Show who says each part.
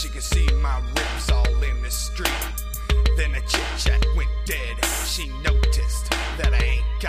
Speaker 1: She could see my ribs all in the street. Then the chit chat went dead. She noticed that I ain't got